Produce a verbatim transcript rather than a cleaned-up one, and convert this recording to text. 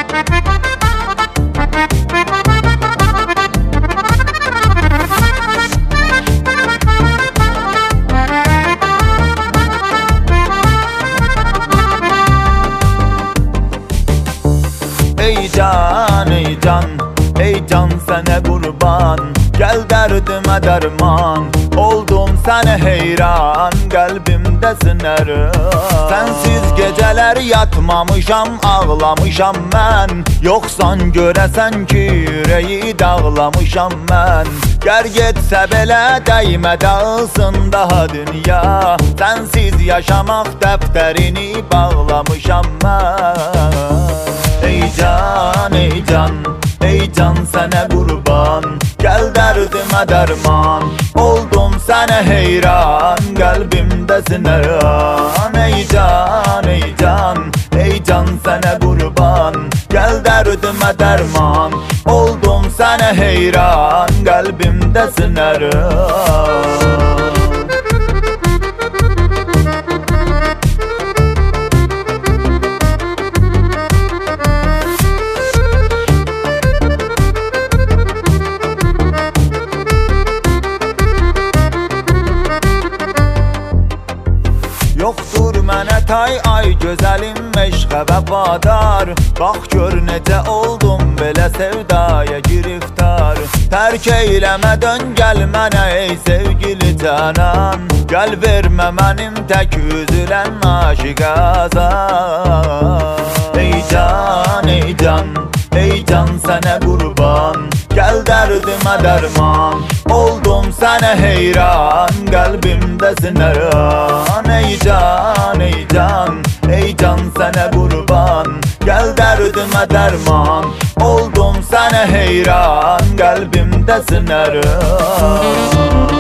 Ey can, ey can, ey can sana kurban. Gel derdime derman, oldum sana heyran. Kalbimdesin her an. Sensiz geceler yatmamışam, ağlamışam ben. Yoksan göresen ki yüreği dağlamışam ben. Ger getse bile değme dağılsın daha dünya. Sensiz yaşamak defterini bağlamışam ben. Ey can, ey can, ey can sana kurban. Gel derdime derman, oldum sana heyran. Kalbimdesin her an. Ey can, ey can, ey can sana kurban. Gel derdime derman, oldum sana heyran. Kalbimdesin her an. Yoktur mənə tay ay gözəlim meşqə vəfadar. Bax gör necə oldum belə sevdaya giriftar. Tərk eyləmə dön gəl mənə ey sevgili canan. Gəl vermə mənim tək üzülən aşiqə azar. Ey can, ey can, ey can sana kurban. Gel derdime derman, oldum sana heyran. Kalbimdesin her an. Ey can, ey can, ey can sana kurban. Gel derdime derman, oldum sana heyran. Kalbimdesin her an.